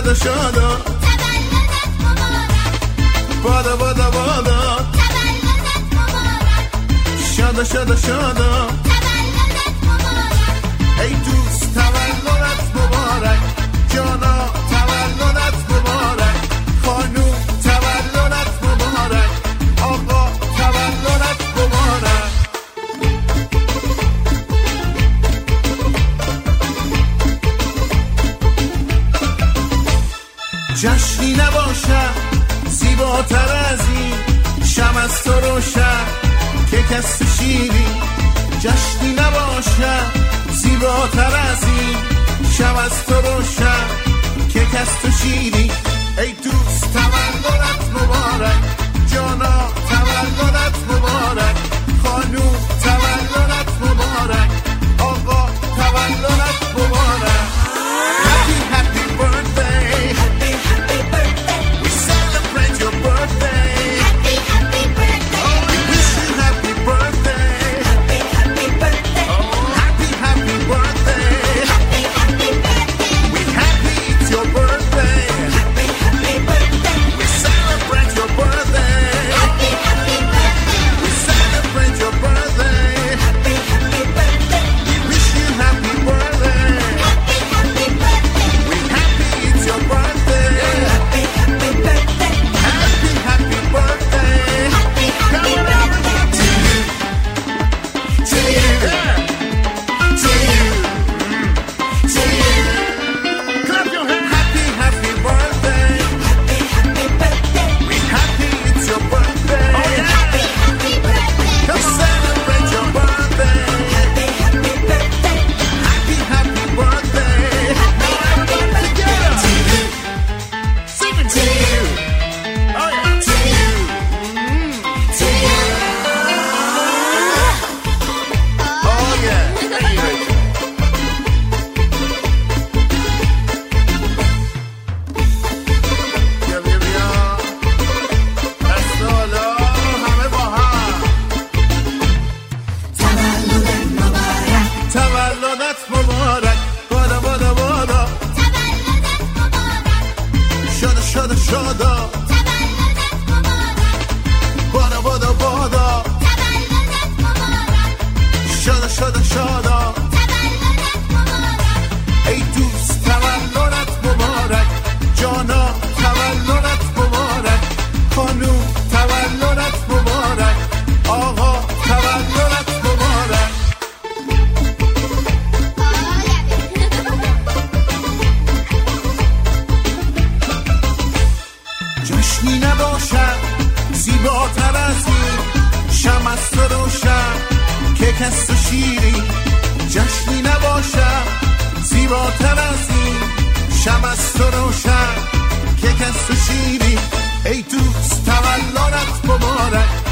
شادا شادا تولدت مبارک بادا بادا بادا تولدت مبارک شادا شادا شادا تولدت مبارک ای دوست تولدت مبارک جانا تولدت مبارک خانوم تولدت مبارک آقا تولدت مبارک جشنی نباشد زیباتر از این شم از تو روشن که کس تو شیری جشنی نباشد زیباتر از این شم از تو روشن که کس تو شیری ای دوست تولدت مبارک جانا تولدت مبارک خانوم تولدت مبارک آقا تولدت مبارک Happy happy birthday Happy happy birthday We celebrate your birthday Happy happy birthday We wish you happy birthday Happy happy birthday Happy happy birthday Happy happy birthday We happy it's your birthday Happy happy birthday We celebrate your birthday Happy happy birthday We celebrate your birthday Happy happy birthday We wish you happy birthday Happy happy birthday We happy it's your birthday Happy happy birthday Happy happy birthday Happy happy birthday to you to you to you to you Clap your hands Happy happy birthday Happy happy birthday We happy it's your birthday Happy happy birthday Come celebrate your birthday Happy happy birthday Happy happy birthday Happy happy birthday to you Sing it to you Oh yeah to you to you Oh yeah Thank you بیا بیا بیا دست بالا همه با هم تولدت مبارک تولدت مبارک بادا بادا بادا تولدت مبارک شادا شادا شادا تولدت مبارک بادا بادا بادا تولدت مبارک شادا شادا شادا تولدت مبارک ای دوست تولدت مبارک جانا تولدت مبارک خانوم تولدت مبارک آقا تولدت مبارک جشنی نباشد زیباتر از این شم از تو روشن که کس تو شیری جشنی نباشد زیباتر از این شم از تو روشن که کس تو شیری ای دوست تولدت مبارک